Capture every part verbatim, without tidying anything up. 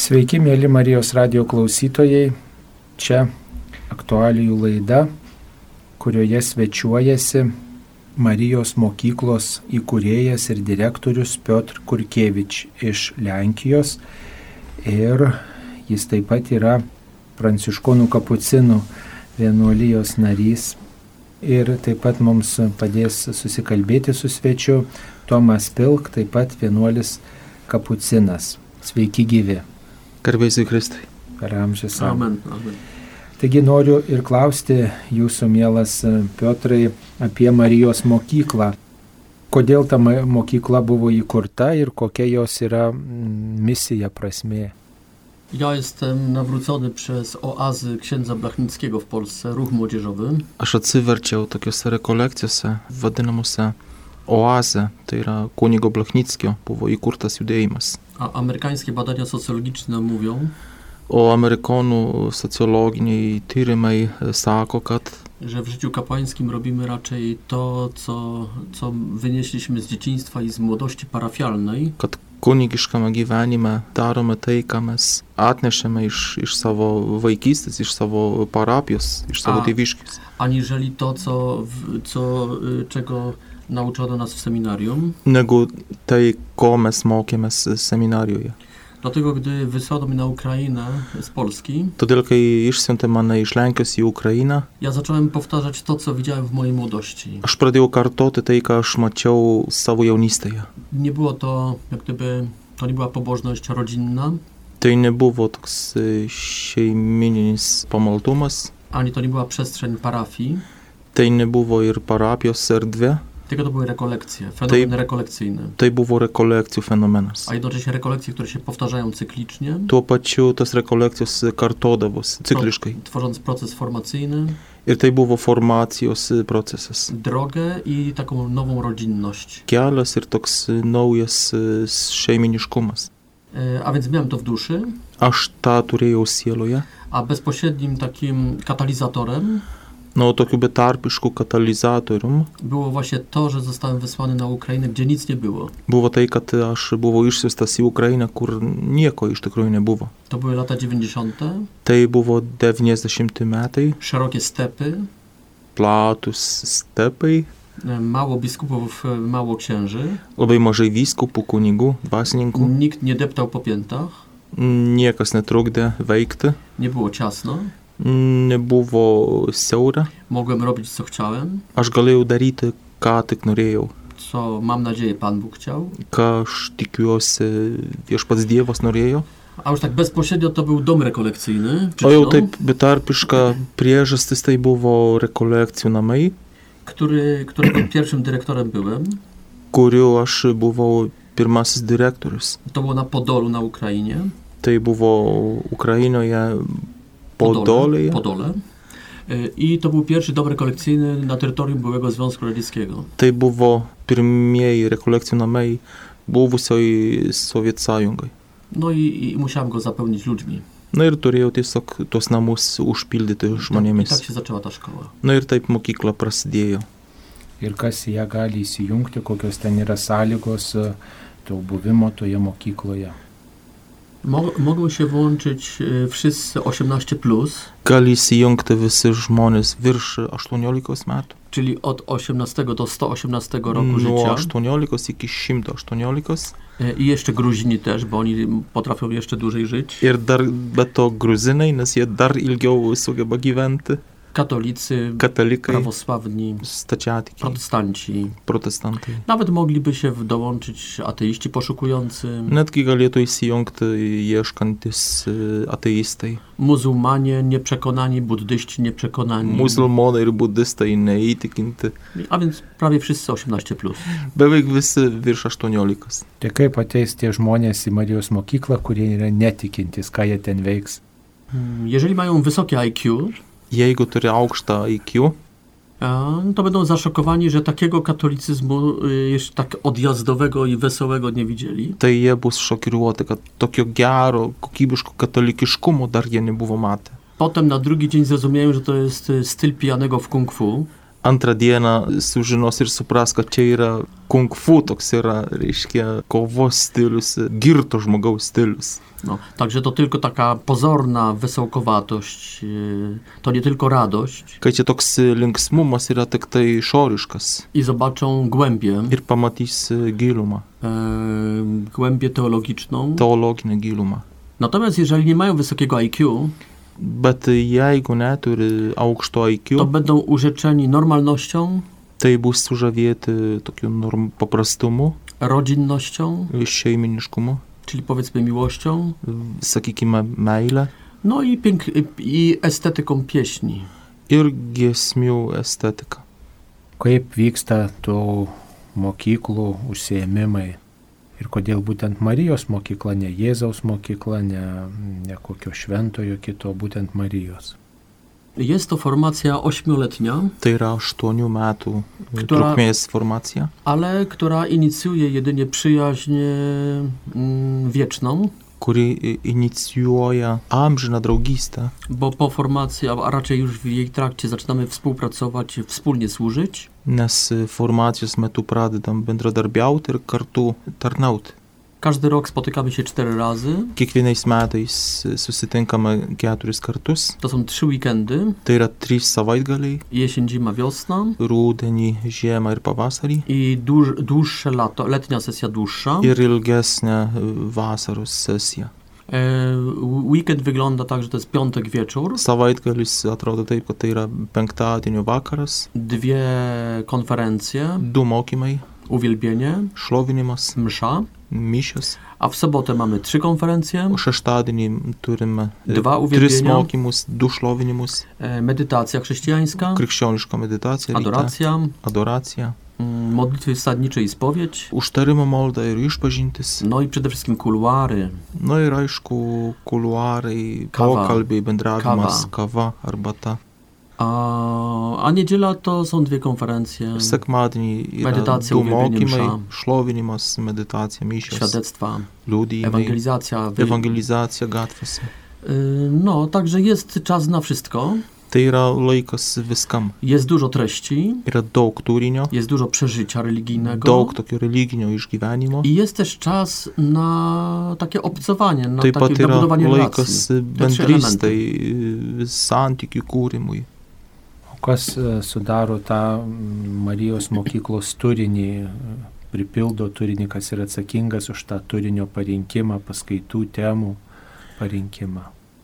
Sveiki, mėly Marijos radijo klausytojai. Čia aktualijų laida, kurioje svečiuojasi Marijos mokyklos įkūrėjas ir direktorius Piotr Kurkevič iš Lenkijos. Ir jis taip pat yra pranciškonų kapucinų vienuolijos narys. Ir taip pat mums padės susikalbėti su svečiu Tomas Pilk, taip pat vienuolis kapucinas. Sveiki gyvi. Garbėsiu Kristai. Per amžius. Amen. Amen. Taigi noriu ir klausti jūsų, mielas Piotrai, apie Marijos mokyklą. Kodėl ta mokykla buvo įkurta ir kokia jos yra misija, prasmė? Ja jestem nawrócony przez oazy księdza Blachnickiego w Polsce, ruch młodzieżowy. Aš atsiverčiau tokiuose rekolekcijose vadinamuose oazę, tai yra kunigo Blachnickio buvo įkurtas judėjimas. A amerykańskie badania socjologiczne mówią, O Amerykanų socjologiniai tyrimai sako, kad że w życiu kapłańskim robimy raczej to, co, co wynieśliśmy z dzieciństwa i z młodości parafialnej. kad kunigiškame gyvenime darome tai, ką mes atnešame iš, iš savo vaikystės, iš savo parapijos, iš savo A. tėviškės. Aniżeli to, co, w- co, y, czego nauczono nas w seminarium. Negu tai, ko mes mokėmės seminarijoje. Dlatego, gdy wysłano mnie na Ukrainę z Polski, Todėl, kai išsiuntė mane iš Lenkijos į Ukrainą, ja zacząłem powtarzać to, co widziałem w mojej młodości. aš pradėjau kartoti tai, ką aš mačiau savo jaunystėje. Nie było to, jak gdyby, to nie była pobożność rodzinna, Tai nebuvo toks e, šeimininis pamaldumas, ani to nie była przestrzeń parafii, tai nebuvo ir parapijos erdvė, tylko to były rekolekcje, fenomen rekolekcyjny. tai buvo rekolekcijų fenomenas. A jednocześnie rekolekcje, które się powtarzają cyklicznie, Tuo pačiu tas rekolekcijos kartodavosi cikliškai. tworząc proces formacyjny, Ir tai buvo formacijos procesas. drogę i taką nową rodzinność. Kelias ir toks naujas e, šeiminiškumas. E, A więc miałem to w duszy, Aš tą turėjau sieloje. a bezpośrednim takim katalizatorem Na, o tokiu betarpišku katalizatorium było właśnie to, że zostałem wysłany na Ukrainę, gdzie nic nie było. buvo tai, kad aš buvau išsiųstas į Ukrainą, kur nieko iš tikrųjų nebuvo. To były lata dziewięćdziesiąte, Tai buvo devyniasdešimti metai, szerokie stepy, platus stepai, e, mało biskupów, e, mało księży, labai mažai vyskupų, kunigų, dvasininkų. nikt nie deptał po piętach, Niekas netrukdė veikti, nie było ciasno, nebuvo siaura. mogłem robić co chciałem, Aš galėjau daryti, ką tik norėjau, co mam nadzieję Pan Bóg chciał. ką aš tikiuosi viešpats Dievas norėjo. A już tak bezpośrednio to był dom rekolekcyjny, O jau przyczyną, taip betarpiška priežastis tai buvo rekolekcijų namai, który, którego pierwszym dyrektorem byłem. kuriuo aš buvau pirmasis direktorius. To było na Podolu na Ukrainie. Tai buvo Ukrainoje Podolėje. Podole. Y, I to był pierwszy dom rekolekcyjny na terytorium byłego Związku Radzieckiego. Tai buvo pirmieji rekolekcijų namai buvusioj Sovietų Sąjungai. No i, i musiałem go zapełnić ludźmi. Na ir turėjau tiesiog tuos namus užpildyti I tak, I žmonėmis. tak się zaczęła ta szkoła. Na ir taip mokykla prasidėjo. Ir kas į ją gali įsijungti, kokios ten yra sąlygos to buvimo toje mokykloje. Mo, mogą się włączyć y, wszyscy osiemnaście plus, Gali įsijungti visi žmonės virš aštuoniolikos metų. czyli od osiemnastego do sto osiemnastego roku Nuo życia. aštuoniolikos iki šimto aštuoniolikos. Y, I jeszcze Gruzini też, bo oni potrafią jeszcze dłużej żyć. Ir dar be to gruzinai, nes jie dar ilgiau sugeba gyventi. Katolicy, Katalikai, prawosławni, stačiatikiai, protestanci. protestantai. Nawet mogliby się w- dołączyć ateiści poszukujący, Netgi galėtų įsijungti ieškantis e, ateistai. muzułmanie nieprzekonani, buddyści nieprzekonani. Musulmonai ir budistai neįtikinti. A więc prawie wszyscy osiemnaście plus. Beveik visi virš aštuoniolikos. Tai kaip ateis tie žmonės į Marijos mokyklą, kurie yra netikintis, ką jie ten veiks? Mm, Jeżeli mają wysokie I Q, Jeigu turi aukštą I Q, a, to będą zaszokowani, że takiego katolicyzmu y, jeszcze tak odjazdowego i wesołego nie widzieli. tai jie bus šokiruoti, kad tokio gero, kokybiško katalikiškumo dar jie nebuvo matę. Potem na drugi dzień zrozumieją, że to jest y, styl pijanego w kung fu. A Antrą dieną sužinos ir supras, kad čia yra kung fu, toks yra, reiškia, kovos stylius, girto žmogaus stylius. No, także to tylko taka pozorna wesołkowatość, yy, to nie tylko radość. Kad čia toks linksmumas yra tik tai išoriškas. I zobaczą głębię. Ir pamatys gilumą. Yy, głębię teologiczną. Teologinę gilumą. Natomiast jeżeli nie mają wysokiego I Q, bet jeigu neturi aukšto I Q, to będą urzeczeni normalnością, tai bus sužavėti tokiu norm paprastumu, rodzinnością, šeiminiškumu, czyli powiedzmy miłością, sakykime, meilę, no i, pięk- i estetyką pieśni. ir giesmių estetika. Kaip vyksta tų mokyklų užsiėmimai ir kodėl būtent Marijos mokykla, ne Jėzaus mokykla, ne, ne kokio šventojo kito, būtent Marijos? Jest to formacja ośmioletnia, Tai yra aštuonių metų Która- trukmės formacija, ale która inicjuje jedynie przyjaźń mm, wieczną, kuri inicijuoja amžiną draugystę, bo po formacji, a raczej już w jej trakcie zaczynamy współpracować, wspólnie służyć. nes formacijos metu pradedam bendradarbiauti ir kartu tarnauti. Każdy rok spotykamy się cztery razy. Kiekvienais metais susitinkame keturis kartus. To są trzy weekendy. Tai yra trys savaitgaliai - Jesień, zima, wiosna. rudenį, žiemą ir pavasarį. I dłuż, dłuższe lato, letnia sesja dłuższa. Ir ilgesnė vasaros sesija. E, weekend wygląda tak, że to jest piątek wieczór. Savaitgalis atrodo taip, kad tai yra penktadienio vakaras. Dwie konferencje. Du mokymai, Uwielbienie. šlovinimas, Msza. mišios. A w sobotę mamy trzy konferencje. O šeštadienį turime Dwa tris uwielbienia. mokymus, du šlovinimus, E, medytacja chrześcijańska. krikščioniška meditacija, ryte, Adoracja. adoracija, mm, Modlitwy wsadnicze i spowiedź. užtarimo malda ir išpažintis. No i przede wszystkim kuluary. Na ir aišku, kuluarai, Kava. pokalbiai, bendravimas, Kava. kava, arbata. A, a niedziela to są dwie konferencje. Sekmadienį yra Medytacja, du uwielbienie, mokymai, mša. šlovinimas, meditacija, mišios, Świadectwa. liudijimai, Ewangelizacja. Wy... evangelizacija gatvėse. Y, No, także jest czas na wszystko. Tai yra laikas viskam. Jest dużo treści. Yra daug turinio, Jest dużo przeżycia religijnego. daug tokio religinio išgyvenimo. I jest też czas na takie obcowanie, na Taip takie pat yra nabudowanie laikas relacji. Te trzy bendrystai, santykių kūrimui. O kas e, sudaro tą mm, Marijos mokyklos turinį, e, pripildo turinį, kas yra atsakingas už tą turinio parinkimą, paskaitų temų parinkimą?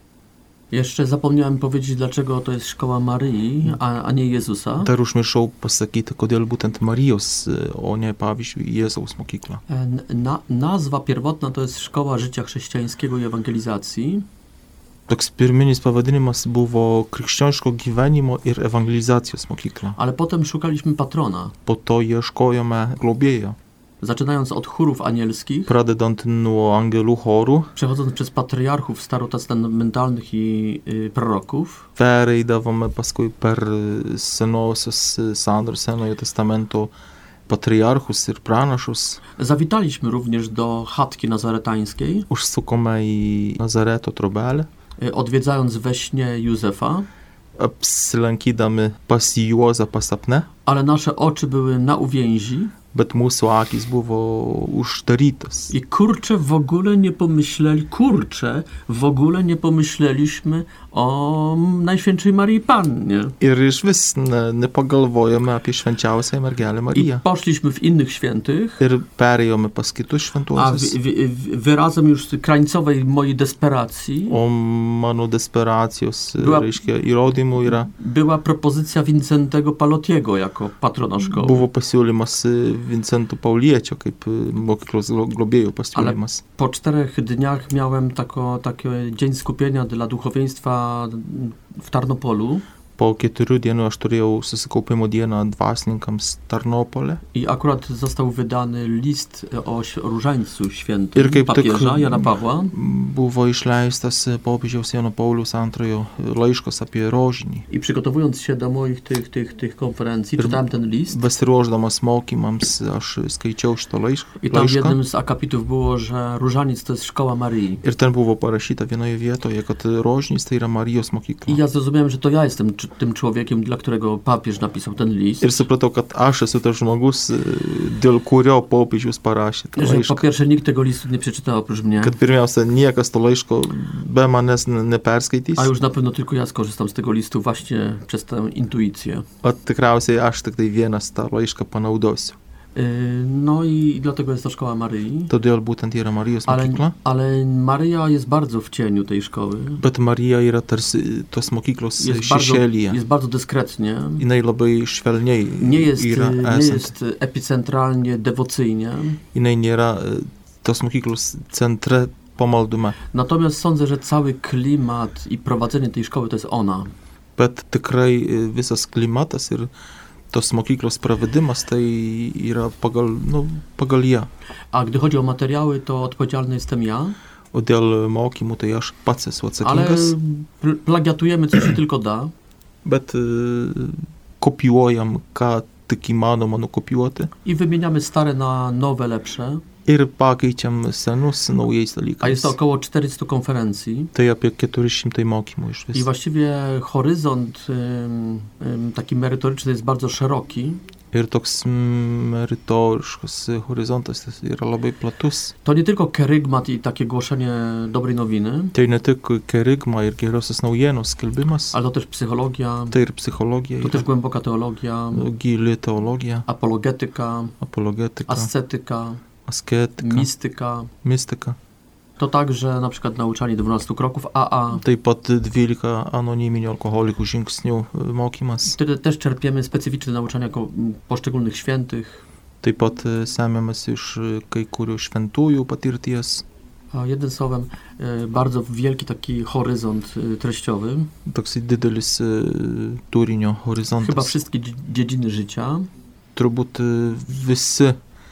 Jeszcze zapomniałem powiedzieć, dlaczego to jest szkoła Maryi, a, a nie Jezusa. Dar užmiršau pasakyti, kodėl būtent Marijos, o ne, pavyzdžiui, Jėzaus mokykla. E, Na, nazwa pierwotna to jest Szkoła Życia Chrześcijańskiego i Ewangelizacji. Toks pirminis pavadinimas buvo krikščioniško gyvenimo ir evangelizacijos mokykla. Ale potem szukaliśmy patrona, Po to ieškojome globėjo, zaczynając od chórów anielskich, pradedant nuo angelų chorų, przechodząc przez patriarchów starotestamentalnych i y, proroków, pereidavome paskui per senosios sandoros Senojo testamento patriarchus ir pranašus, zawitaliśmy również do chatki nazaretańskiej, užsukome į Nazareto trobelę, y, odwiedzając we śnie Józefa, apsilankydami pas Juozapą sapne, ale nasze oczy były na uwięzi bet mūsų akys buvo uždarytas. i kurczę w ogóle nie pomyśleli, kurczę w ogóle nie pomyśleliśmy o Najświętszej Maryi Pannie. Ir iš vis ne, nepagalvojome apie švenčiausią mergelę I Mariją. poszliśmy w innych świętych, Ir perėjome pas kitus a šventuosius. wy, wy, wy- wyrazem już krańcowej mojej desperacji O mano desperacijos, Była- reiškia, įrodymų yra, była propozycja Wincentego Palotiego jako patrona szkoły. buvo pasiūlymas Vincento Pauliečio kaip mokyklos glo- globėjo pasiūlymas. Po czterech dniach miałem tako, taki dzień skupienia dla duchowieństwa w Tarnopolu Po keturių dienų aš turėjau susikaupimo dieną dvasininkams Tarnopole. i akurat został wydany list o ś- różańcu świętym Ir kaip tik papieża Jana Pawła. buvo išleistas popiežiaus Jono Pauliaus antrojo laiškas apie rožinį. I przygotowując się do moich tych, tych, tych konferencji, czytałem ten list. Besiruošdamas mokymams, aš skaičiau šitą laišką. I tam w jednym z akapitów było, że różaniec to jest szkoła Maryi. Ir ten buvo parašyta vienoje vietoje, kad rožinis tai yra Marijos mokykla. I ja zrozumiałem, że to ja jestem tym człowiekiem, dla którego papież napisał ten list. Ir supratau, kad aš esu tas žmogus, dėl kurio popiežius parašė tą Że laišką. po pierwsze nikt tego listu nie przeczytał oprócz mnie. Kad pirmiausia, niekas to laiško be manęs neperskaitys. A już na pewno tylko ja skorzystam z tego listu właśnie przez tę intuicję. O tikriausiai aš tik tai vienas tą laišką panaudosiu. No i dlatego jest to szkoła Maryi. Todėl būtent yra Marijos Ale, mokykla. ale Maryja jest bardzo w cieniu tej szkoły. Bet Marija yra tarsi tos mokyklos Jest bardzo, šešėlyje. jest bardzo dyskretnie. Jinai labai švelniai Nie jest, yra nie esanti. jest epicentralnie, dewocyjnie. Jinai nėra tos mokyklos centre pamaldume. Natomiast sądzę, że cały klimat i prowadzenie tej szkoły to jest ona. Bet tikrai visas klimatas ir tos mokyklos pravedimas tai yra pagal, nu, pagal ją. A gdy chodzi o materiały, to odpowiedzialny jestem ja. O dėl mokymų tai aš pats esu Ale atsakingas. pl- plagiatujemy, co się tylko da. Bet e, kopijuojam, ką tik įmanoma nukopijuoti. I wymieniamy stare na nowe, lepsze. Ir pakeičiam senus naujais A jest dalykais. to około czterysta konferencji. Tai apie keturi šimtai mokymų iš I viso. właściwie horyzont ym, ym, taki merytoryczny jest bardzo szeroki. Ir toks meritoriškas horizontas tas yra labai platus. To nie tylko kerygmat i takie głoszenie dobrej nowiny, Tai ne tik kerigma ir gerosios naujienos skelbimas, ale to też psychologia, tai ir psichologija, to też yra głęboka teologia, gili teologija, apologetyka, apologetika, ascetyka, asketika, mistyka. mistika. To także na przykład nauczanie dwunastu kroków A A. Taip pat dvylika anoniminių alkoholikų žingsnių mokymas. Wtedy też czerpiemy specyficzne nauczania ko- poszczególnych świętych. Taip pat semiamas iš kai kurių šventųjų patirties. A jednym słowem, e, bardzo wielki taki horyzont e, treściowy. Toks didelis e, turinio Chyba horizontas. wszystkie dzie- dziedziny życia. Turbūt e, visi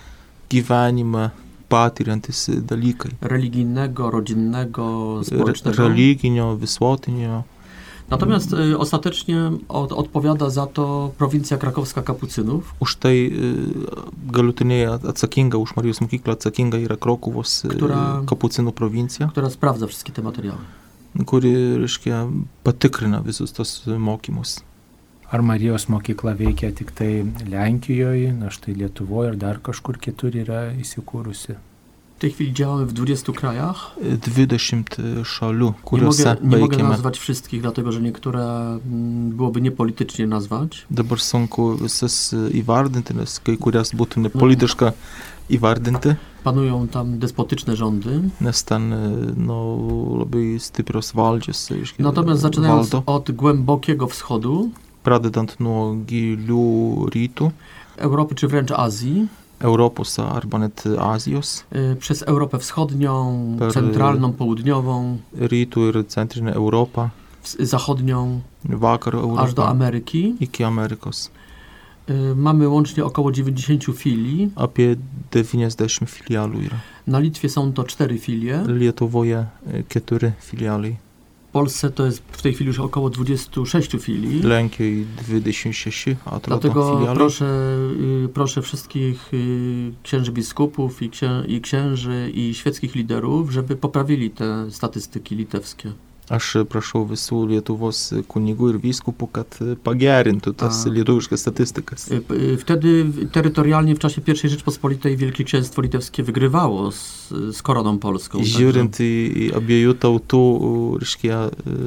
gyvenime patiriantis dalykai. Religijnego, rodzinnego, Re- społecznego. Religinio, visuotinio. Natomiast y, ostatecznie od, odpowiada za to prowincja krakowska kapucynów, Už tai e, galutinai atsakinga, už Marijos mokyklą atsakinga yra Krokuvos e, Która- kapucinų provincija, która sprawdza wszystkie te materiały. kuri, reiškia, patikrina visus tos mokymus. Ar Marijos mokykla veikia tik tai Lenkijoje, na štai Lietuvoje ir dar kažkur kitur yra įsikūrusi? W tej chwili działamy w dwudziestu krajach. dvidešimt šalių, Nie kuriuose mogę, nie mogę veikiame. nazwać wszystkich, dlatego że niektóre mm, byłoby niepolitycznie nazwać. Dabar sunku visas įvardinti, nes kai kurias būtų nepolitiška įvardinti, Panują tam despotyczne rządy. nes ten nu, labai stiprios valdžios, reiškia, Natomiast zaczynając valdo, od głębokiego wschodu, pradedant nuo gilių rytų, Europy czy wręcz Azji, Europos arba net Azijos, y, przez Europę Wschodnią, Per- centralną, południową, rytų ir centrinę Europą, ws- zachodnią, vakarų aż do Europą, Ameryki. iki Amerikos. Y, Mamy łącznie około dziewięćdziesiąt filii. Apie devyniasdešimt filialų yra. Na Litwie są to cztery filie. Lietuvoje e, keturi filialai. W Polsce to jest w tej chwili już około dwudziestu sześciu filii. Lenkijoje dvidešimt šeši, atrodo, Dlatego filialai. proszę, y, proszę wszystkich y, księży biskupów i, księ, i księży i świeckich liderów, żeby poprawili te statystyki litewskie. Aš prašau visų Lietuvos kunigų ir vyskupų, kad pagerintų tas A. lietuviškas statistikas. Y, y, Wtedy w- terytorialnie w czasie pierwszej Rzeczpospolitej Wielkie Księstwo Litewskie wygrywało z, z koroną polską. Žiūrint į į abiejų tautų, reiškia,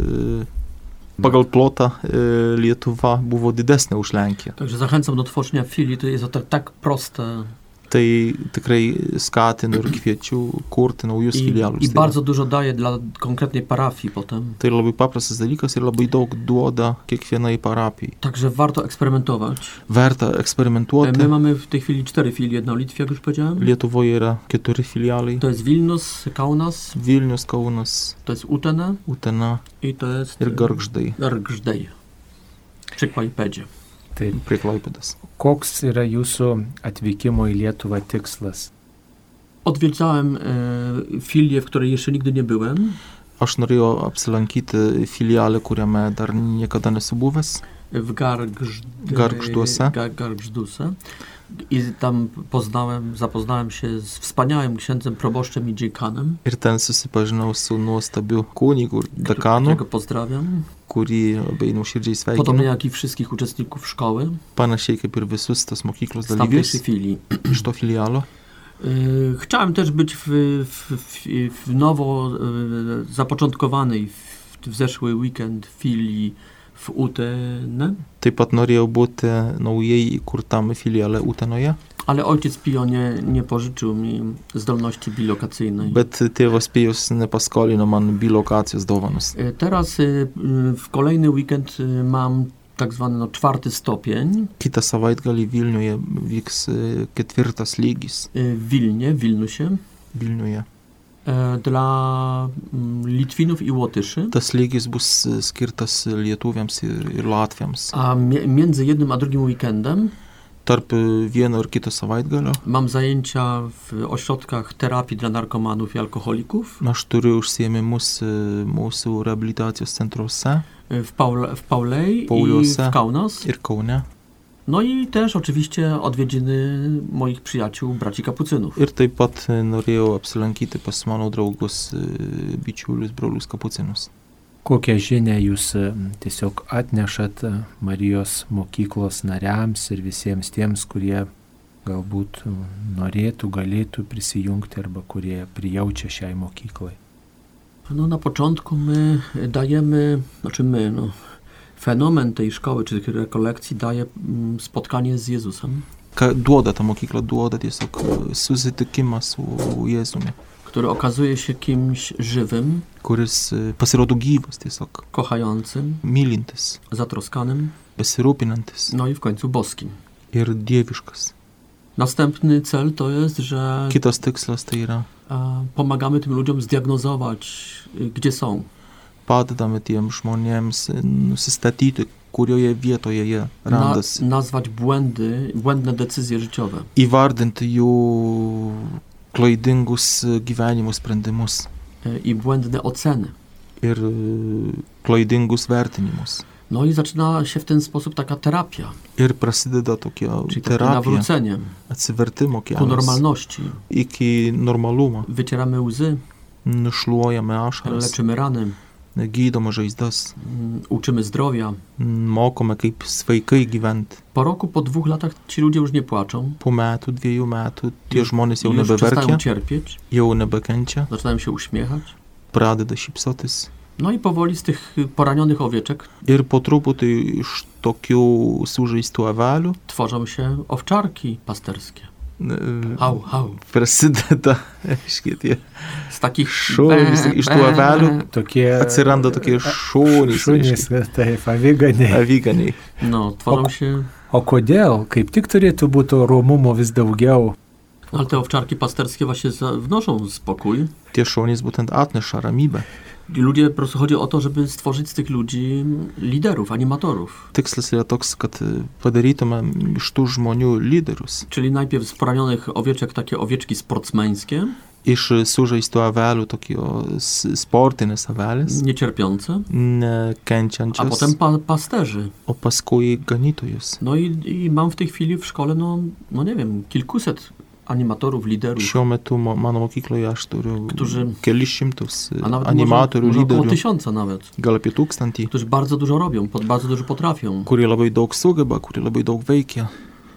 e, pagal plotą e, Lietuva buvo didesnė už Lenkiją. Także zachęcam do tworzenia filii, to jest to tak, tak proste Tai tikrai skatinu ir kviečiu kurti naujus i, filialus. i Tai bardzo dużo daje dla konkretnej parafii potem. Tai yra labai paprastas dalykas ir labai daug duoda kiekvienai parapijai. Także warto eksperymentować. Verta eksperimentuoti. My mamy w tej chwili cztery filie na Litwie, jak już powiedziałem. Lietuvoje yra keturi filialai. To jest Vilnius, Kaunas, Vilnius, Kaunas, to jest Utena Utena i to jest ir Gargždai Gargždai przy Klaipedzie. Taip. prie Klaipėdos. Koks yra jūsų atvykimo į Lietuvą tikslas? Odwiedzałem e, filię, w której jeszcze nigdy nie byłem. Aš norėjau apsilankyti filialę, kuriame dar niekada nesu buvęs. W Gargžd... Gargžduose. Gar, Gargžduose. I tam poznałem, zapoznałem się z wspaniałym księdzem proboszczem i dziekanem. Ir ten susipažinau su nuostabiu kunigu dekanu, którego pozdrawiam. kurį labai nuoširdžiai sveikinu. Podobnie jak i wszystkich uczestników szkoły. Panašiai kaip ir visus tos mokyklos Z tamtej dalyvius filii. iš to filialo. Yy, chciałem też być w, w, w, w nowo yy, zapoczątkowanej w, w zeszły weekend filii w Utene. Taip pat norėjau būti naujai įkurtam filiale Utenoje, Ale ojciec Pio nie, nie pożyczył mi zdolności bilokacyjnej. bet tėvas Pijus nepaskolino man bilokacijos dovanos. Yy, Teraz yy, w kolejny weekend yy, mam tak zwany no, czwarty stopień Kitą savaitgalį Vilniuje vyks e, ketvirtas lygis yy, w Wilnie, w Wilnusie. Vilniuje. E, Dla mm, Litwinów i Łotyszy. Tas lygis bus e, skirtas lietuviams ir, ir latviams. A mi- między jednym a drugim weekendem Tarp e, vieno ir kito savaitgalio mam zajęcia w ośrodkach terapii dla narkomanów i alkoholików aš turiu užsiėmimus e, mūsų reabilitacijos centruose w, Paul, w Paulej i Pauliuose. w Kaunas. ir Kaune. No i też oczywiście odwiedziny moich przyjaciół, braci kapucynów. Ir taip pat e, norėjau apsilankyti pas mano draugus, e, bičiulius, brolius kapucinus. Kokią žinią jūs e, tiesiog atnešat e, Marijos mokyklos nariams ir visiems tiems, kurie galbūt e, norėtų, galėtų prisijungti arba kurie prijaučia šiai mokyklai? No na początku my dajemy, znaczy my, no, fenomen tej szkoły czy tych rekolekcji daje mm, spotkanie z Jezusem, Ką duoda ta mokykla, duoda tiesiog e, susitikimą su Jėzumi, który okazuje się kimś żywym, kuris e, pasirodo gyvas tiesiog, kochającym, mylintis, zatroskanym, besirūpinantis no i w końcu boskim. ir dieviškas. Następny cel to jest, że Kitas tikslas tai yra a, pomagamy tym ludziom zdiagnozować, y, gdzie są. padedame tiem žmonėms e, nusistatyti, kurioje vietoje jie Na, randasi. nazwać błędy, błędne decyzje życiowe. Įvardinti jų klaidingus e, gyvenimo sprendimus y, I błędne oceny. ir e, klaidingus vertinimus. No i zaczyna się w ten sposób taka terapia, Ir prasideda tokia czyli takie terapija, nawrócenie atsivertimo ku kelias normalności. iki normalumo. Wycieramy łzy, Nušluojame ašaras, leczymy rany, gydome žaizdas, mm, uczymy zdrowia. mokome kaip sveikai gyventi. Po roku, po dwóch latach ci ludzie już nie płaczą, Po metų, dviejų metų tie Już- žmonės jau już przestają nebeverkia, cierpieć, jau nebekenčia, zaczynają się uśmiechać. pradeda šypsotis. No i powoli z tych poranionych owieczek Ir po truputį iš tokių sužaistų avelių tworzą się owczarki pasterskie. e, Hau, hau. prasideda, aiškiai, tie Z takich šunys, iš tų avelių Tokie atsiranda tokie šunys, šunys, taip, aviganiai. avyganiai. No, tworzą O- się... O kodėl? Kaip tik turėtų būti romumo vis daugiau. Ale te owczarki pasterskie właśnie za- wnoszą spokój. Tie šunys būtent atneša ramybę. I ludzie, po prostu chodzi o to, żeby stworzyć z tych ludzi liderów, animatorów. Tikslas yra toks, kad e, padarytume iš tų žmonių lyderius. Czyli najpierw z poranionych owieczek takie owieczki sportsmeńskie, Iš sužaistų avelių tokie s- sportinės avelės, niecierpiące, a nekenčiančios, potem pa- pasterzy. o paskui ganytojus. No i, i mam w tej chwili w szkole, no, no nie wiem, kilkuset animatorów, liderów, Šiuo metu mo- mano mokykloje aš turiu Którzy- kelis šimtus e, a nawet animatorių, może, może około lyderių, tysiąca nawet, gal apie tūkstantį, którzy bardzo dużo robią, pod, bardzo dużo potrafią. kurie labai daug sugeba, kurie labai daug veikia.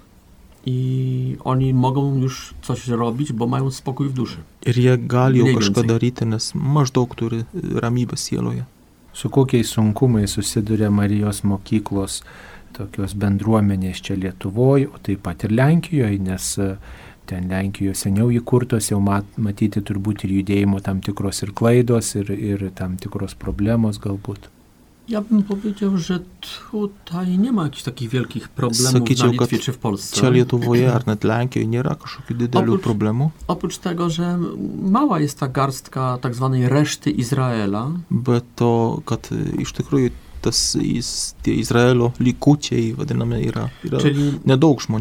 I oni mogą już coś robić, bo mają spokój w duszy. Ir jie gali jau Mniej kažką więcej. daryti, nes maždaug turi e, ramybę sieloje. Su kokiais sunkumais susiduria Marijos mokyklos tokios bendruomenės čia Lietuvoje, o taip pat ir Lenkijoje, nes e, ten Lenkijoje seniau įkurtos, jau mat, matyti turbūt ir judėjimo tam tikros ir klaidos, ir, ir tam tikros problemos galbūt. Ja bym powiedział, że tutaj nie ma jakichś takich wielkich problemów Sakyčiau, na Litwie kad czy w Polsce. Čia Lietuvoje ar net Lenkijoje nėra kažkokių didelių Oprócz- problemų, Oprócz tego, że mała jest ta garstka tak zwanej reszty Izraela, bet to, kad e, iš tikrųjų tas jis, tie Izraelio likučiai, vadinami, yra, yra czyli nedaug žmonių.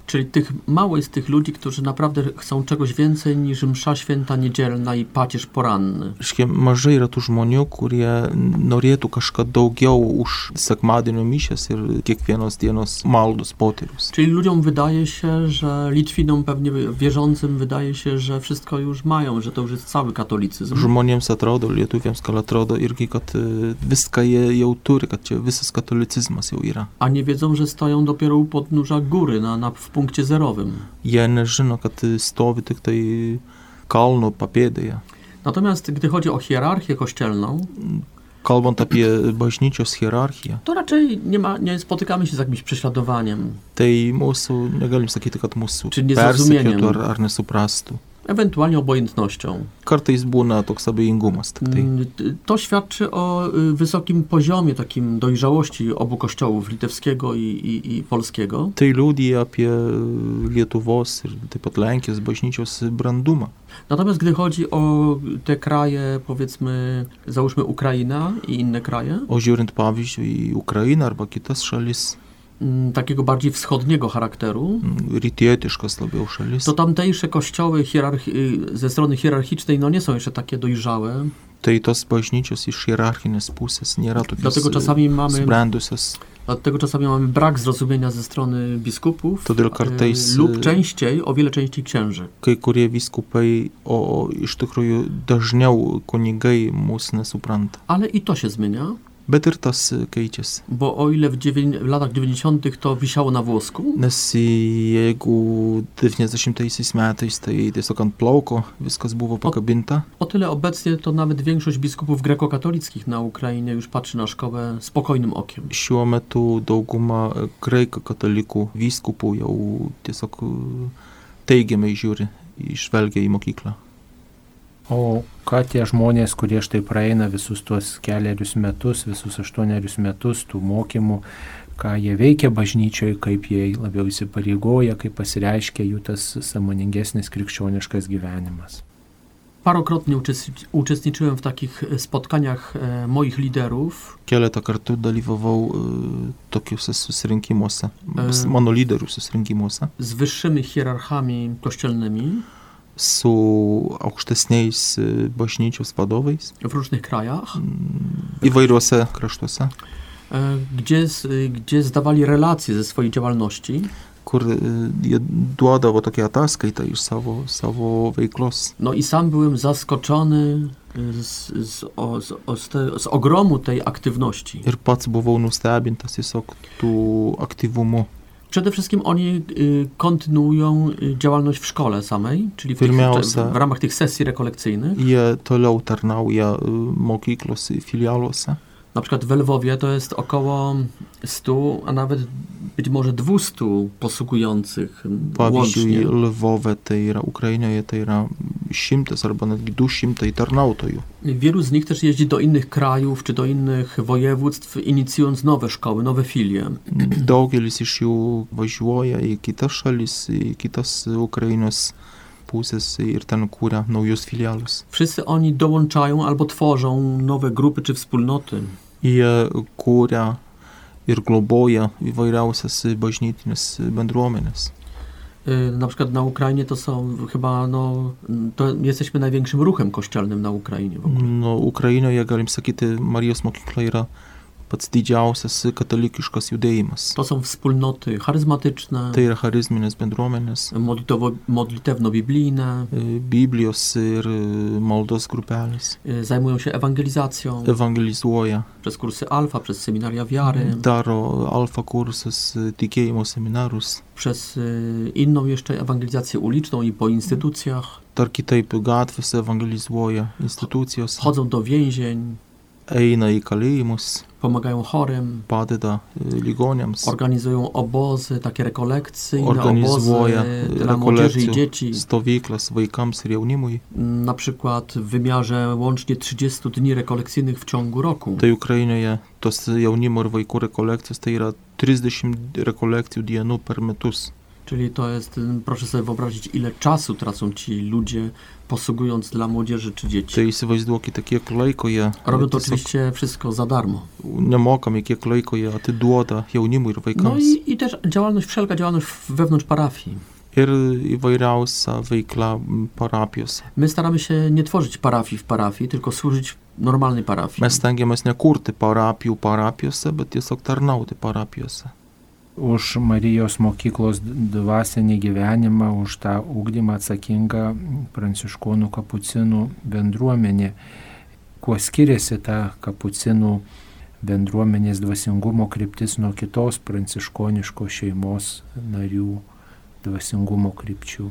Czyli tych, mało jest tych ludzi, którzy naprawdę chcą czegoś więcej niż msza święta niedzielna i pacierz poranny. Reiškia, mažai yra tų žmonių, kurie norėtų kažką daugiau už sekmadienio mišias ir kiekvienos dienos maldos potyrius. Czyli ludziom wydaje się, że Litwinom pewnie wierzącym wydaje się, że wszystko już mają, że to już jest cały katolicyzm. Žmonėms atrodo, lietuviams gal atrodo irgi, kad viską jie jau turi, kad čia visas katolicizmas jau yra. A nie wiedzą, że stoją dopiero u podnóża góry, na, na, w punkcie zerowym. Jie nežino, kad stovi tik tai kalno papėdėje. Natomiast gdy chodzi o hierarchię kościelną, Kalbant apie bažnyčios hierarchiją, to raczej nie, ma, nie spotykamy się z jakimś prześladowaniem. tai mūsų, negalim sakyti, kad mūsų Czy niezrozumieniem. persekiotų ar, ar nesuprastų. Ewentualnie obojętnością. Kartais būna toks abejingumas tik tai. Mm, To świadczy o y, wysokim poziomie takim dojrzałości obu kościołów, litewskiego i, i, i polskiego. Tai liudija apie Lietuvos ir taip pat Lenkijos bažnyčios brandumą. Natomiast gdy chodzi o te kraje, powiedzmy, załóżmy Ukraina i inne kraje, O žiūrint pavyzdžiui į Ukrainą arba kitas šalis, mm, takiego bardziej wschodniego charakteru, rytietiškas labiau šalis, to tamtejsze kościoły hierarchi- y, ze strony hierarchicznej no nie są jeszcze takie dojrzałe. tai tos bažnyčios iš hierarchinės pusės nėra tokios Dlatego czasami mamy, subrendusios. dlatego czasami mamy brak zrozumienia ze strony biskupów Todėl kartais y, lub częściej, o wiele częściej księży. kai kurie vyskupai, o iš tikrųjų dažniau kunigai mūsų nesupranta. Ale i to się zmienia, Bet ir tas keičiasi. bo o ile w, dziewię- w latach dziewięćdziesiątych to wisiało na włosku, Nes jeigu devyniasdešimtaisiais metais tai tiesiog ant plauko viskas buvo pakabinta, o tyle obecnie to nawet większość biskupów grekokatolickich na Ukrainie już patrzy na szkołę spokojnym okiem. šiuo metu dauguma graikų katalikų vyskupų jau tiesiog teigiamai žiūri, išvelgia į mokyklą. O ką tie žmonės, kurie štai praeina visus tuos keliarius metus, visus aštuonerius metus tų mokymų, ką jie veikia bažnyčioje, kaip jie labiau įsipareigoja, kaip pasireiškia jų tas sąmoningesnis krikščioniškas gyvenimas. Parokrotnie uczestnic- uczestniczyłem w takich e, spotkaniach e, moich liderów, Keletą kartų dalyvavau e, tokiuose susirinkimuose, E. mano lyderių susirinkimuose z wyższymi hierarchami kościelnymi su aukštesniais e, bažnyčios vadovais w różnych krajach, įvairiuose kraštuose, e, gdzie, z- e, gdzie zdawali relacje ze swojej działalności. kur e, jie duodavo tokią ataskaitą iš savo, savo veiklos. No i sam byłem zaskoczony e, z, z, o, z, o, z, te, z ogromu tej aktywności. Ir pats buvau nustebintas tiesiog tų aktyvumų. Przede wszystkim oni y, kontynuują y, działalność w szkole samej, czyli w, tych, Pirmiausia- w ramach tych sesji rekolekcyjnych. Jie toliau tarnauja e, mokyklos filialuose. Na przykład w Lwowie to jest około stu, a nawet być może dwustu posługujących Pavyzdžiui, łącznie. Lvove tai yra Ukrainoje, tai yra šimtas arba netgi du šimtai tarnautojų. Wielu z nich też jeździ do innych krajów czy do innych województw, inicjując nowe szkoły, nowe filie. Daugelis iš jų važiuoja į kitas šalis, į kitas Ukrainos pusės ir ten kūrė naujus filialus. Wszyscy oni dołączają albo tworzą nowe grupy czy wspólnoty. Jie kūrė ir globoja įvairiausias bažnytinės bendruomenės. Y, Na przykład na Ukrainie to są chyba, no, to jesteśmy największym ruchem kościelnym na Ukrainie w ogóle. Nu, Ukrainoje, galim sakyti, Marijos mokykla yra pats didžiausias katalikiškas judėjimas. To są wspólnoty charyzmatyczne, Tai yra charizminės bendruomenės, modlitowo, modlitewno-biblijne, e, Biblijos ir e, maldos grupelės, y, zajmują się ewangelizacją evangelizuoja, przez kursy alfa, przez seminaria wiary, daro alfa kursus, e, tikėjimo seminarus, przez y, inną jeszcze ewangelizację uliczną i po instytucjach, dar kitaip gatvėse evangelizuoja, institucijos, chodzą do więzień, eina į kalėjimus, pomagają chorym, padeda e, ligoniams, organizują obozy, takie rekolekcyjne, organizuoja obozy dla młodzieży i rekolekcijų dzieci. stovyklas vaikams ir jaunimui. Na przykład w wymiarze łącznie trzydziestu dni rekolekcyjnych w ciągu roku. Tai Ukrainoje tos jaunimo ir vaikų rekolekcijos tai yra trisdešimt rekolekcijų dienų per metus. Czyli to jest, proszę sobie wyobrazić, ile czasu tracą ci ludzie, posługując dla młodzieży czy dzieci. Tai įsivaizduokite, kiek laiko jie Robią to tiesiog oczywiście wszystko za darmo. nemokami, kiek laiko jie atiduoda jaunimui ir No vaikams. i, i też działalność, wszelka działalność wewnątrz parafii. Ir įvairiausia veikla parapijose. My staramy się nie tworzyć parafii w parafii, tylko służyć normalnej parafii. Mes stengiamės nekurti parapijų parapijose, bet tiesiog tarnauti parapijose. Už Marijos mokyklos dvasinį gyvenimą, už tą ugdymą atsakinga pranciškonų kapucinų bendruomenė. Kuo skiriasi ta kapucinų bendruomenės dvasingumo kryptis nuo kitos pranciškoniškos šeimos narių dvasingumo krypčių?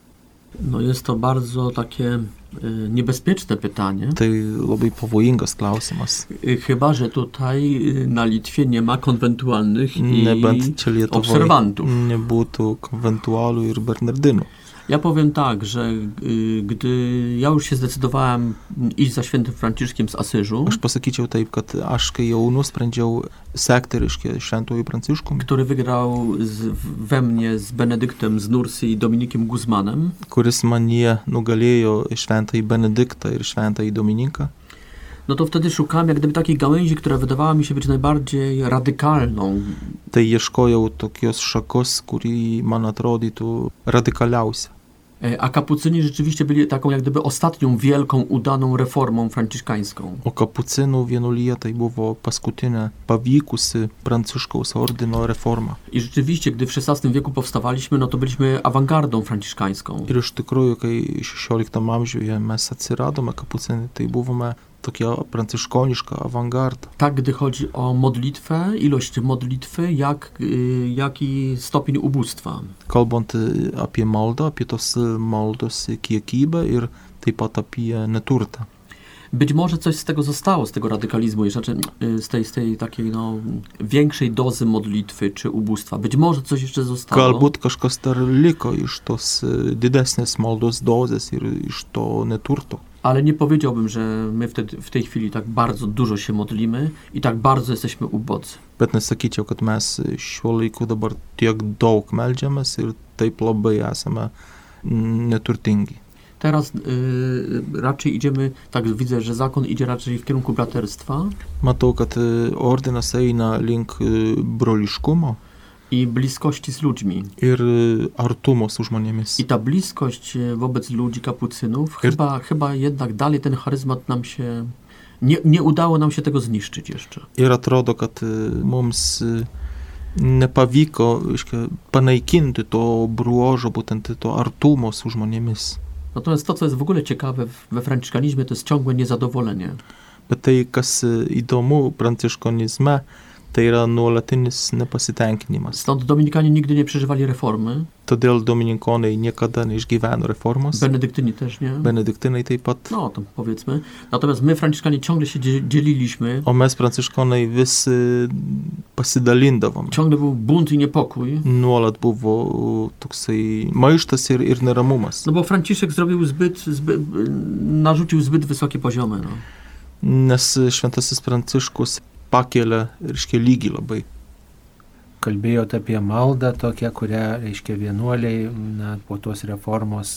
No jest to bardzo takie y, niebezpieczne pytanie. Tai labai pavojingas klausimas. Y, Chyba że tutaj y, na Litwie nie ma konwentualnych i Nebent čia Lietuvoje obserwantów. nebūtų konventualų ir bernardinų. Ja powiem tak, że y, gdy ja już się zdecydowałem iść za świętym Franciszkiem z Asyżu, Aš pasakyčiau taip, kad aš kai jau nusprendžiau sekti, reiškia, šventuoju Pranciškumi, który wygrał z, we mnie z Benedyktem z Nursy i Dominikiem Guzmanem, kuris manie nugalėjo šventąjį Benediktą ir šventąjį Dominiką, no to wtedy szukałem jak gdyby takiej gałęzi, która wydawała mi się być najbardziej radykalną. tai ieškojau tokios šakos, kuri man atrodytų radikaliausia. E, A kapucyni rzeczywiście byli taką jak gdyby ostatnią wielką, udaną reformą franciszkańską. O kapucinų vienuolija tai buvo paskutinė pavykusi Pranciškaus ordino reforma. I rzeczywiście, gdy w szesnastym wieku powstawaliśmy, no to byliśmy awangardą franciszkańską. Ir iš tikrųjų, kai šešioliktam amžiuje mes atsiradome kapucinai, tai buvome tokia pranciškoniška avangarda. Tak, gdy chodzi o modlitwę, ilość modlitwy, jak, y, jak i stopień ubóstwa. Kalbant apie maldą, apie tos maldos kiekybę ir taip pat apie neturtą. Być może coś z tego zostało, z tego radykalizmu, znaczy y, z tej, z tej takiej no, większej dozy modlitwy czy ubóstwa. Być może coś jeszcze zostało. Galbūt kažkas dar liko iš tos didesnės maldos dozės ir iš to neturto. Ale nie powiedziałbym, że my wtedy, w tej chwili tak bardzo dużo się modlimy i tak bardzo jesteśmy ubodzy. Bet nesakyčiau, kad mes šiuo laiku dabar tiek daug meldžiamės ir taip labai esame neturtingi. Teraz y, raczej idziemy, tak widzę, że zakon idzie raczej w kierunku braterstwa Matau, kad ordinas eina link broliškumo i bliskości z ludźmi. ir artumo su žmonėmis. I ta bliskość e, wobec ludzi, kapucynów, chyba, chyba jednak dalej ten charyzmat nam się, nie, nie udało nam się tego zniszczyć jeszcze. Ir atrodo, kad mums nepavyko, reiškia, panaikinti to bruožo, būtent to artumo su žmonėmis. Natomiast to, co jest w ogóle ciekawe we franciszkanizmie, to jest ciągłe niezadowolenie. Bet tai, kas įdomu pranciškonizme, tai yra nuolatinis nepasitenkinimas. Stąd Dominikanie nigdy nie przeżywali reformy. Todėl dominikonai niekada neišgyveno reformos. Benedyktyni też nie. Benediktinai taip pat. No, to powiedzmy. Natomiast my, Franciszkanie, ciągle się dzie- dzieliliśmy. O mes pranciškonai vis pasidalindavom. Ciągle był bunt i niepokój. Nuolat buvo toksai maištas ir, ir neramumas. No bo Franciszek zrobił zbyt, zbyt narzucił zbyt wysokie poziomy. No. Nes šventasis Pranciškus pakėlė, reiškia, lygį labai. Kalbėjote apie maldą tokią, kurią, reiškia, vienuoliai na, po tos reformos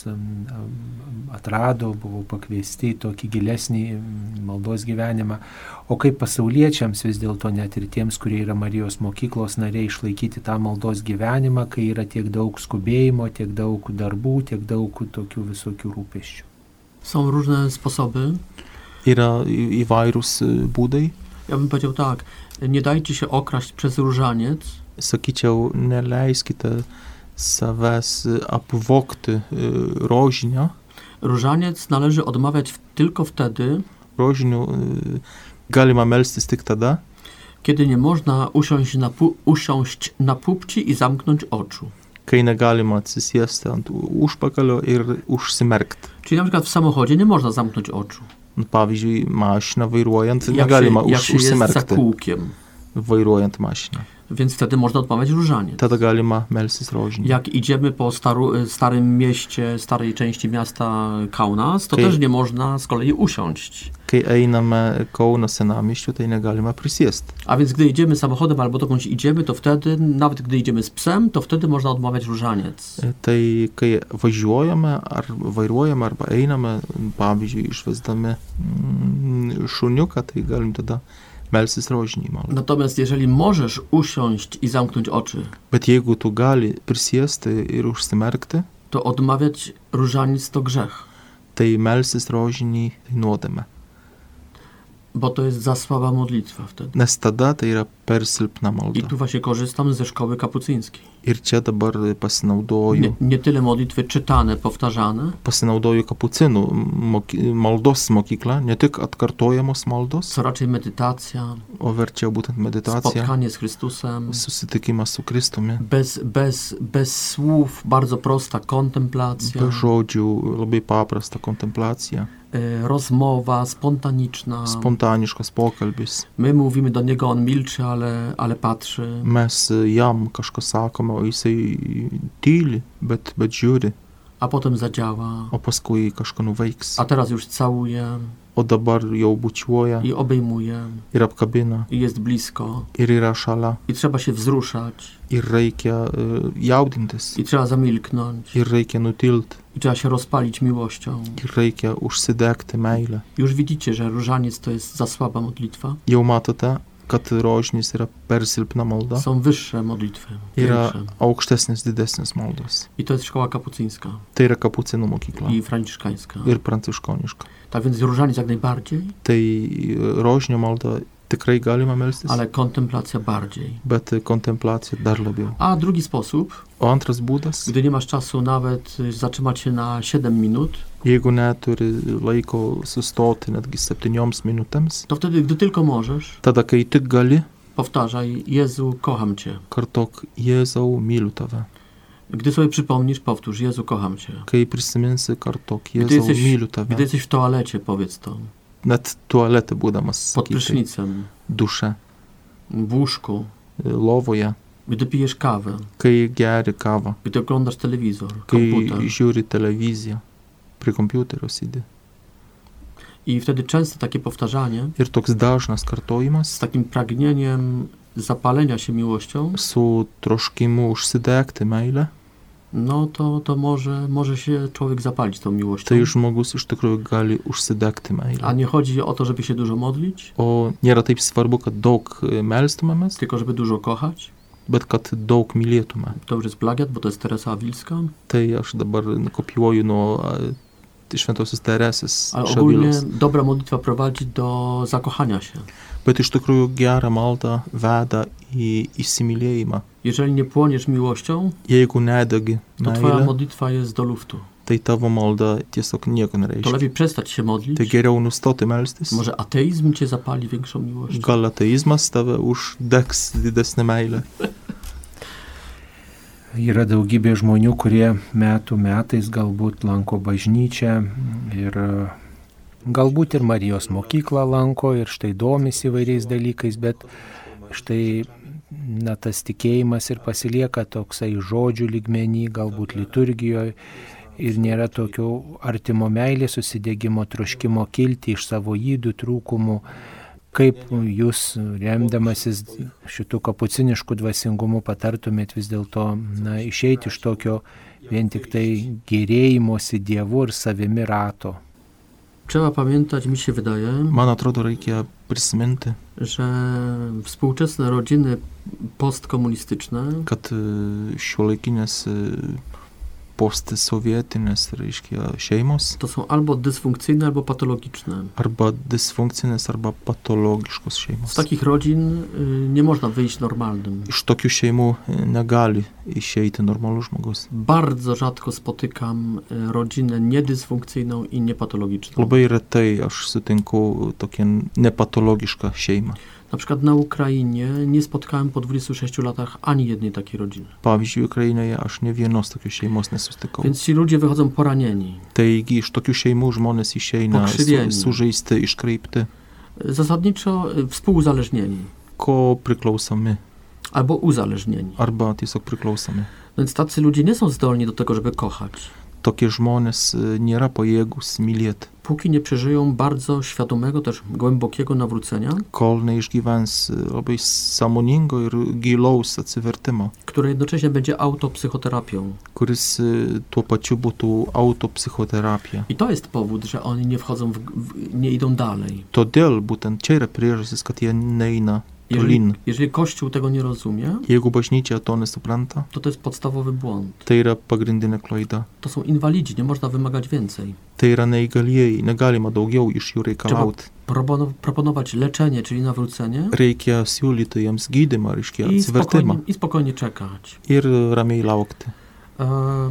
atrado, buvo pakviesti į tokį gilesnį maldos gyvenimą. O kaip pasauliečiams vis dėlto net ir tiems, kurie yra Marijos mokyklos nariai, išlaikyti tą maldos gyvenimą, kai yra tiek daug skubėjimo, tiek daug darbų, tiek daug tokių visokių rūpesčių? Są różne sposoby. Yra įvairūs būdai. Ja bym powiedział tak, nie dajcie się okraść przez różaniec. Sakyčiau, neleiskite savęs apvogti rožinio. Różaniec należy odmawiać w, tylko wtedy, Rožinių galima melstis tik tada, kiedy nie można usiąść na, pu- usiąść na pupci i zamknąć oczu. kai negalima atsisėsti ant užpakalio ir užsimerkti. Czyli na przykład w samochodzie nie można zamknąć oczu. Pavyzdžiui, mašiną vairuojant Jak negalima się, jak už, się jest za užsimerkti kółkiem. vairuojant mašiną. Więc wtedy można odmawiać różaniec. Tada galima melstis rožinį. Jak idziemy po staru, starym mieście, starej części miasta Kaunas, to Okej. też nie można z kolei usiąść. Kai einame Kauno senamiesčiu, tai negalime prisėsti. A więc gdy idziemy samochodem albo dokądś idziemy, to wtedy, nawet gdy idziemy z psem, to wtedy można odmawiać różaniec. Tai kai važiuojame ar vairuojame arba einame, pavyzdžiui, išvesdami mm, šuniuką, tai galim tada melsis rožinį maldą. Natomiast jeżeli możesz usiąść i zamknąć oczy, Bet jeigu tu gali prisėsti ir užsimerkti, to odmawiać różaniec to grzech, tai melsis rožinį tai nuodėmė. bo to jest za słaba modlitwa wtedy. Nes tada tai yra per silpna I malda. tu właśnie korzystam ze szkoły kapucyńskiej. Ir čia dabar pasinaudoju, Nie, nie tyle modlitwy czytane, powtarzane, pasinaudoju kapucinų moky, maldos mokyklą, ne tik atkartojamos maldos, co raczej medytacja, o verčiau būtent meditacija, spotkanie z Chrystusem, susitikimas su Kristumi, bez, bez, bez słów, bardzo prosta kontemplacja, be žodžių, labai paprasta kontemplacija, y, rozmowa spontaniczna. spontaniškas pokalbis. My mówimy do niego, on milczy, ale, ale patrzy. Mes jam kažko sakome, o jisai tyli, bet, bet žiūri, A potem zadziała. o paskui kažko nuveiks. A teraz już całuje O dabar jau bučiuoja i obejmuje ir apkabina i jest blisko ir yra šalia. i trzeba się wzruszać Ir reikia uh, jaudintis, i trzeba zamilknąć ir reikia nutilt, i trzeba się rozpalić miłością. ir reikia užsidegti meilę. Już widzicie, że różaniec to jest za słaba modlitwa. Jau matote, kad rožinis yra per silpna malda, Są wyższe modlitwy, yra większe. aukštesnis, didesnis maldos. I to jest szkoła kapucyńska Tai yra kapucinų mokykla i franciszkańska. ir pranciškoniška. Tak więc różaniec jak najbardziej, Tai rožinio malda tikrai galima melstis, ale kontemplacja bardziej. bet kontemplacija dar labiau. A drugi sposób, O antras būdas, gdy nie masz czasu nawet y, zatrzymać się na siedem minut, jeigu neturi laiko sustoti netgi septynioms minutėms, to wtedy, gdy tylko możesz, tada kai tik gali, powtarzaj: Jezu, kocham Cię. kartok Jėzau, myliu tave. Gdy sobie przypomnisz, powtórz: Jezu, kocham Cię. Kai prisiminsi, kartok Gdy Jėzau, jesteś, myliu tave. gdy jesteś w toalecie, powiedz to. Net tualete būdamas, Pod sakyti, prysznicem, duše, w łóżku, lovoje, gdy pijesz kawę, kai geri kavą, gdy oglądasz telewizor, kai komputer. žiūri televiziją, prie kompiuterio sėdi. I wtedy często takie powtarzanie Ir toks dažnas z kartojimas takim pragnieniem zapalenia się miłością, su troškimu užsidegti meilę, no to, to może, może się człowiek zapalić tą miłością. tai žmogus iš tikrųjų gali užsidegti A meilę. nie chodzi o to, żeby się dużo modlić, O nėra taip svarbu, kad daug melstumėmės, tylko żeby dużo kochać. bet kad daug mylėtume. To już jest plagiat, bo to jest Teresa Awilska. Tai aš dabar kopijuoju nuo a, šventosios Teresės Ale ogólnie Šavilos. dobra modlitwa prowadzi do zakochania się. Bet iš tikrųjų gera malda veda į įsimylėjimą. Jeżeli nie płoniesz miłością, Jeigu nedegi to twoja meilę, modlitwa jest do luftu. tai tavo malda tiesiog nieko To nereiškia. lepiej przestać się modlić. Tai geriau nustoti melstis. Może ateizm cię zapali większą miłością. Gal ateizmas tave uždegs didesnę meilę. Yra daugybė žmonių, kurie metų metais galbūt lanko bažnyčią ir galbūt ir Marijos mokyklą lanko ir štai domisi įvairiais dalykais, bet štai na, tas tikėjimas ir pasilieka toksai žodžių lygmenį, galbūt liturgijoje ir nėra tokio artimo meilės, susidegimo, troškimo kilti iš savo ydų trūkumų. Kaip jūs, remdamasis šitų kapuciniškų dvasingumų, patartumėt vis dėlto na, išeiti iš tokio vien tik tai gerėjimosi Dievu ir savimi rato? Trzeba pamiętać, mi się wydaje, Man atrodo, reikia prisiminti, że współczesne rodziny postkomunistyczne kad šiuolaikinės postsovietinės, reiškia, šeimos to są albo dysfunkcyjne, albo patologiczne. arba dysfunkcinės, arba patologiškos Z šeimos. takich rodzin y, nie można wyjść normalnym. Iš tokių šeimų negali išeiti normalus žmogus. Bardzo rzadko spotykam y, rodzinę niedysfunkcyjną i niepatologiczną. Labai retai aš sutinku tokią nepatologišką šeimą. Na przykład na Ukrainie nie spotkałem po dwudziestu sześciu latach ani jednej takiej rodziny. Pavyzdžiui, Ukrainoje aš ne vienos tokios šeimos nesusitikau. Więc ci ludzie wychodzą poranieni. Taigi iš tokių šeimų žmonės išeina Pokrzywieni. su, sužaisti, iškreipti, Zasadniczo y, współuzależnieni ko priklausomi albo uzależnieni. arba tiesiog priklausomi. Więc tacy ludzie nie są zdolni do tego, żeby kochać. tokie žmonės nėra pajėgus mylėti. Póki nie przeżyją bardzo świadomego, też głębokiego nawrócenia, Kol neišgyvens labai sąmoningo ir gilaus atsivertimo, które jednocześnie będzie autopsychoterapią. kuris tuo pačiu būtų autopsichoterapija. I to jest powód, że oni nie wchodzą, w, w, nie idą dalej. Todėl būtent čia yra priežastis, kad jie neina Jeżeli, tolyn. jeżeli Kościół tego nie rozumie, Jeigu bažnyčia to nesupranta, to to jest podstawowy błąd. tai yra pagrindinė klaida. To są inwalidzi, nie można wymagać więcej. Tai yra neįgalieji, negalima daugiau iš jų reikalauti. Propono, proponować leczenie, czyli nawrócenie Reikia siūlyti jiems gydymą, reiškia i atsivertimą spokojnie, i spokojnie czekać. ir ramiai laukti. E,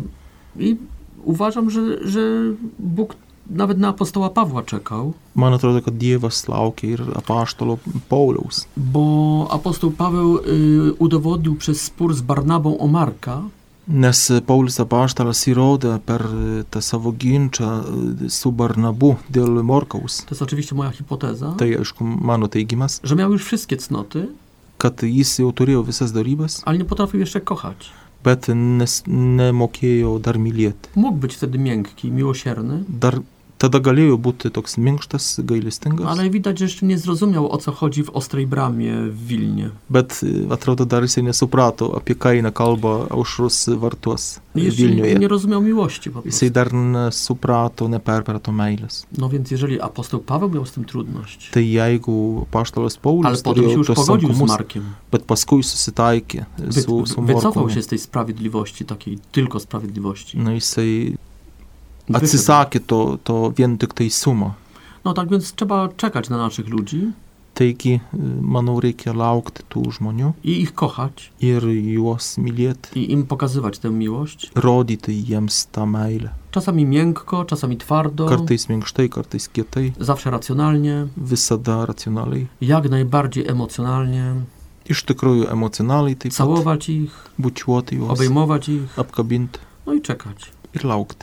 I uważam, że, że Bóg nawet na apostoła Pawła czekał, Man atrodo, kad Dievas laukia ir apaštalo Pauliaus, bo apostoł Paweł y, udowodnił przez spór z Barnabą o Marka, nes Paulius apaštalas įrodė per tą savo ginčą su Barnabu dėl Morkaus. to jest oczywiście moja hipoteza, Tai aišku mano teigimas, że miał już wszystkie cnoty, kad jis jau turėjo visas darybas, ale nie potrafił jeszcze kochać. bet nes, nemokėjo dar mylėti. Mógł być wtedy miękki, miłosierny, Dar tada galėjo būti toks minkštas, gailestingas, ale widać, że jeszcze nie zrozumiał, o co chodzi w Ostrej Bramie w Wilnie. bet atrodo dar jisai nesuprato, apie ką eina kalba aušros vartuos Jeszcze nie, Vilniuje. nie rozumiał miłości po Jisai prostu. dar nesuprato, neperprato meilės. No więc jeżeli apostoł Paweł miał z tym trudność, Tai jeigu apaštalas ale Paulius potem się turėjo już tos pogodził z sunkumus, Markiem, bet paskui susitaikė wy, su, su wycofał Morkumi. się z tej sprawiedliwości, takiej tylko sprawiedliwości. Na jisai Wyszedł. atsisakė to, to vien tik teisumo. No tak więc trzeba czekać na naszych ludzi Taigi, manau, reikia laukti tų žmonių i ich kochać ir juos mylėti, i im pokazywać tę miłość. rodyti jiems tą meilę. Czasami miękko, czasami twardo, Kartais minkštai, kartais kietai, zawsze racjonalnie, visada racionaliai. jak najbardziej emocjonalnie, Iš tikrųjų emocionaliai taip pat całować ich, bučiuoti juos, obejmować ich, apkabinti no i czekać. ir laukti.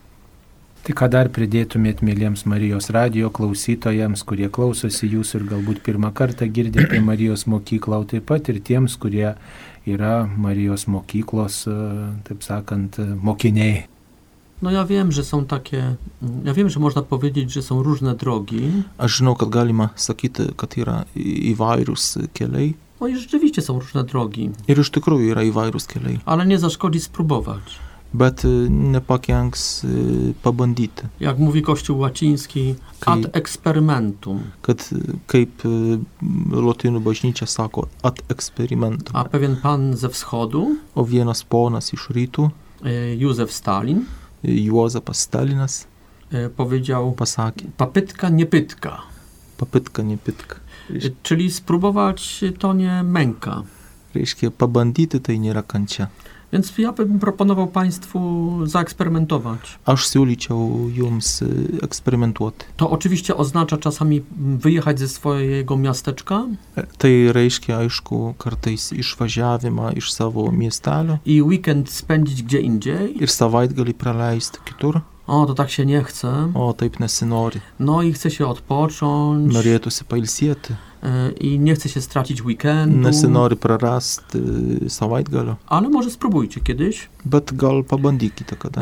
Tai ką dar pridėtumėt, mėlyms Marijos radijo klausytojams, kurie klausosi jūsų ir galbūt pirmą kartą girdė apie Marijos mokyklą, o taip pat ir tiems, kurie yra Marijos mokyklos, taip sakant, mokiniai. No ja wiem, że są takie, ja wiem, że można powiedzieć, że są różne drogi. Aš žinau, kad galima sakyti, kad yra įvairūs keliai. No i rzeczywiście są różne drogi, Ir iš tikrųjų yra įvairūs keliai. ale nie zaszkodzi spróbować. Bet nepakenks pabandyti. Jak mówi Kościół łaciński, ad Kai- experimentum, Kad kaip lotynų bažnyčia sako, ad experimentum. a pewien pan ze wschodu, O vienas ponas iš rytų, e, Józef Stalin, Juozapas Stalinas, e, powiedział, pasakė, papytka nie pytka, papitka, nepitka. e, czyli spróbować to nie męka. Reiškia, pabandyti tai nėra kančia. Więc ja bym proponował Państwu zaeksperymentować. Aš siūlyčiau jums eksperimentuoti. To oczywiście oznacza czasami wyjechać ze swojego miasteczka Tai reiškia, aišku, kartais išvažiavimą iš savo miestelio i weekend spędzić gdzie indziej. ir savaitgalį praleisti kitur. O, to tak się nie chce. O taip nesinori. No i chce się odpocząć. Norėtųsi pailsėti. e, I nie chce się stracić weekendu. Nesinori prarasti savaitgalio. Ale może spróbujcie kiedyś. Bet gal pabandykite kada. E,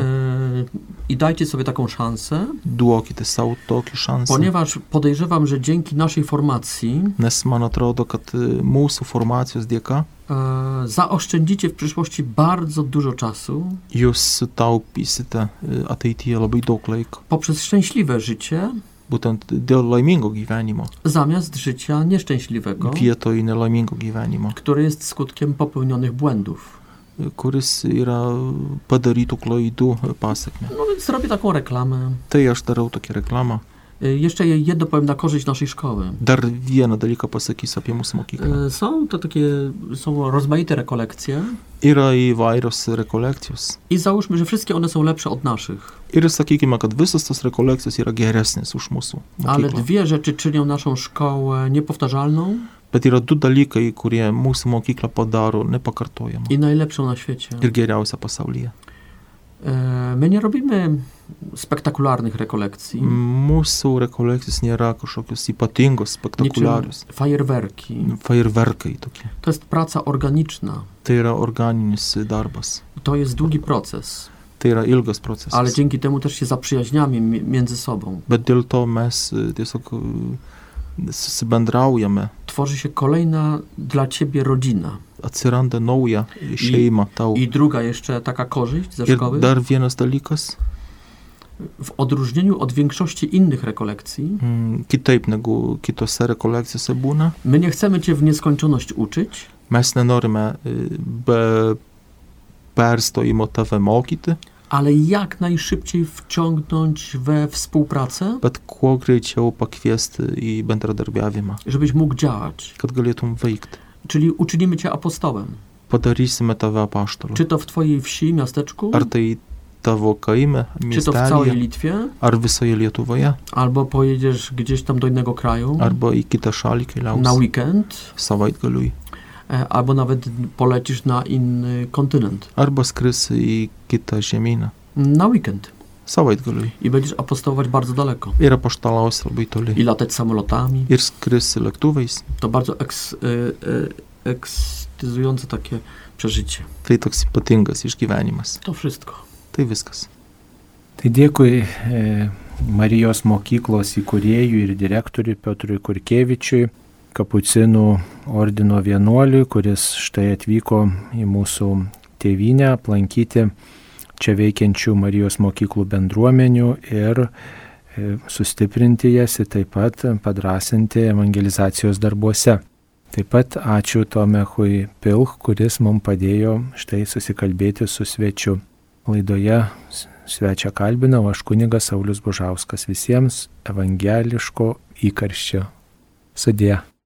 I dajcie sobie taką szansę, Duokite savo tokį šansą. ponieważ podejrzewam, że dzięki naszej formacji Nes man atrodo, kad mūsų formacijos dėka e, zaoszczędzicie w przyszłości bardzo dużo czasu jūs sutaupysite ateityje labai daug laiko. poprzez szczęśliwe życie Būtent dėl laimingo gyvenimo. zamiast życia nieszczęśliwego, Vietoj nelaimingo gyvenimo, które jest skutkiem popełnionych błędów. kuris yra padarytų klaidų pasiekme. No więc zrobię taką reklamę. Tai aš darau tokią reklamą. E, Jeszcze jedno powiem na korzyść naszej szkoły. Dar vieną dalyką pasakysiu apie mūsų mokyklą. E, Są to takie, są rozmaite rekolekcje Yra įvairios rekolekcijos. i załóżmy, że wszystkie one są lepsze od naszych. Ir sakykime, kad visos tos rekolekcijos yra geresnės už mūsų Ale mokyklą. dwie rzeczy czynią naszą szkołę niepowtarzalną Bet yra du dalykai, kurie mūsų mokyklą padaro nepakartojamą i najlepszą na świecie. ir geriausią pasaulyje. E, My nie robimy spektakularnych rekolekcji, Mūsų rekolekcijos nėra kažkokios ypatingos, spektakuliarios. niczym fajerwerki. Fajerverkai tokie. To jest praca organiczna. Tai yra organinis darbas. To jest długi proces. Tai yra ilgas procesas. Ale dzięki temu też się zaprzyjaźniamy mi- między sobą. Bet dėl to mes e, tiesiog e, susibendraujame, Tworzy się kolejna dla ciebie rodzina. atsiranda nauja šeima tau. I druga jeszcze taka korzyść ze Ir szkoły. dar vienas dalykas, W odróżnieniu od większości innych rekolekcji, mm, kitaip negu kitose rekolekcijose būna, my nie chcemy cię w nieskończoność uczyć, mes nenorime e, be perstojimo tave mokyti, ale jak najszybciej wciągnąć we współpracę, bet kuo greičiau pakviesti į bendradarbiavimą, żebyś mógł działać. kad galėtum veikti. Czyli uczynimy cię apostołem. Padarysime tave apaštalu. Czy to w twojej wsi, miasteczku, Ar tai tavo kaime, czy to w całej miestelėje, Litwie, ar visoje Lietuvoje, albo pojedziesz gdzieś tam do innego kraju arba į kitą šalį na keliausi weekend, savaitgaliui, e, albo nawet polecisz na inny kontynent. arba skrisi į kitą žemyną Na weekend. savaitgaliui I będziesz apostołować bardzo daleko. ir apaštalausi labai toli. I latać samolotami. Ir skrisi lėktuvais. To bardzo eks, e, e, ekstyzujące takie przeżycie. Tai toks ypatingas išgyvenimas. To wszystko. Tai viskas. Tai dėkui e, Marijos mokyklos įkūrėjui ir direktoriui Piotrui Kurkevičiui, kapucinų ordino vienuoliui, kuris štai atvyko į mūsų tėvynę aplankyti čia veikiančių Marijos mokyklų bendruomenių ir e, sustiprinti jas ir taip pat padrasinti evangelizacijos darbuose. Taip pat ačiū Tomechui Pilch, kuris mums padėjo štai susikalbėti su svečiu. Laidoje svečią kalbinau aš kunigas Saulius Bužauskas. Visiems evangeliško įkarščio. Sudie.